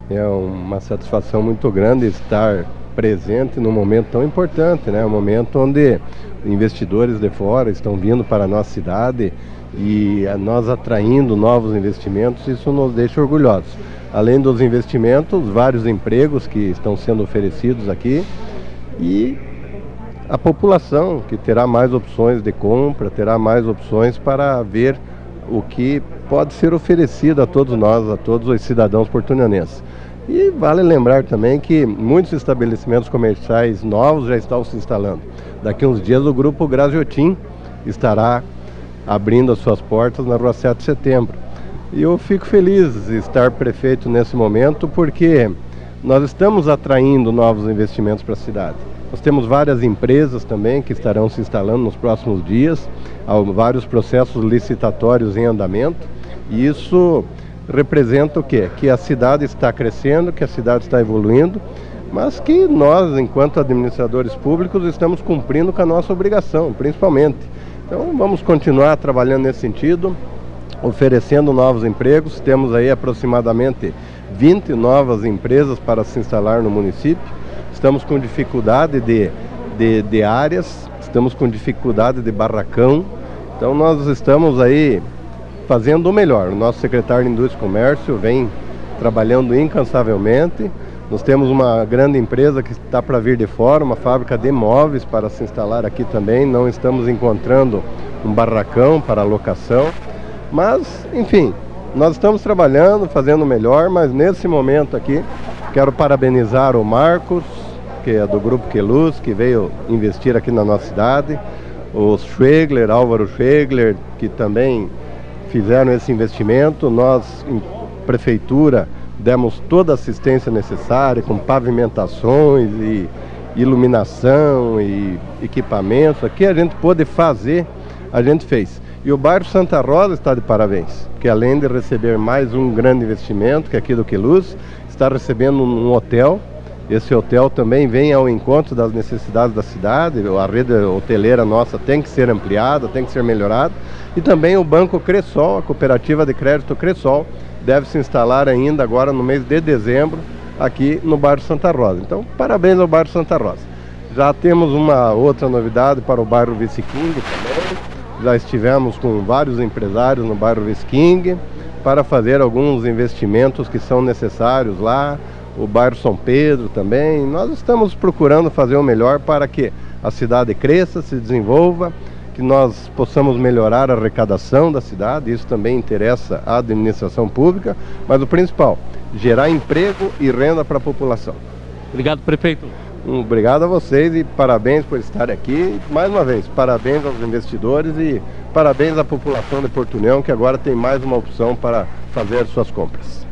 É uma satisfação muito grande estar presente num momento tão importante, né? Um momento onde investidores de fora estão vindo para a nossa cidade e nós atraindo novos investimentos, isso nos deixa orgulhosos. Além dos investimentos, vários empregos que estão sendo oferecidos aqui e a população que terá mais opções de compra, terá mais opções para ver o que pode ser oferecido a todos nós, a todos os cidadãos portunhanenses. E vale lembrar também que muitos estabelecimentos comerciais novos já estão se instalando. Daqui a uns dias o Grupo Graziotin estará abrindo as suas portas na Rua 7 de Setembro. E eu fico feliz de estar prefeito nesse momento porque nós estamos atraindo novos investimentos para a cidade. Nós temos várias empresas também que estarão se instalando nos próximos dias, há vários processos licitatórios em andamento, e isso representa o quê? Que a cidade está crescendo, que a cidade está evoluindo, mas que nós, enquanto administradores públicos, estamos cumprindo com a nossa obrigação, principalmente. Então vamos continuar trabalhando nesse sentido, oferecendo novos empregos. Temos aí aproximadamente 20 novas empresas para se instalar no município. Estamos com dificuldade de áreas, estamos com dificuldade de barracão. Então nós estamos aí fazendo o melhor. O nosso secretário de Indústria e Comércio vem trabalhando incansavelmente. Nós temos uma grande empresa que está para vir de fora, uma fábrica de móveis para se instalar aqui também. Não estamos encontrando um barracão para locação. Mas, enfim, nós estamos trabalhando, fazendo o melhor, mas nesse momento aqui quero parabenizar o Marcos, que é do Grupo Queluz, que veio investir aqui na nossa cidade, o Schwegler, Álvaro Schwegler, que também fizeram esse investimento. Nós, em prefeitura, demos toda a assistência necessária, com pavimentações e iluminação e equipamentos. Aqui a gente pôde fazer, a gente fez. E o bairro Santa Rosa está de parabéns, porque além de receber mais um grande investimento, que é aqui do Queluz, está recebendo um hotel. Esse hotel também vem ao encontro das necessidades da cidade. A rede hoteleira nossa tem que ser ampliada, tem que ser melhorada. E também o Banco Cressol, a cooperativa de crédito Cressol, deve se instalar ainda agora no mês de dezembro, aqui no bairro Santa Rosa. Então, parabéns ao bairro Santa Rosa. Já temos uma outra novidade para o bairro Vice-King também. Já estivemos com vários empresários no bairro Vice-King para fazer alguns investimentos que são necessários lá. O bairro São Pedro também. Nós estamos procurando fazer o melhor para que a cidade cresça, se desenvolva, que nós possamos melhorar a arrecadação da cidade. Isso também interessa à administração pública, mas o principal, gerar emprego e renda para a população. Obrigado, prefeito. Obrigado a vocês e parabéns por estar aqui. Mais uma vez, parabéns aos investidores e parabéns à população de Porto União, que agora tem mais uma opção para fazer suas compras.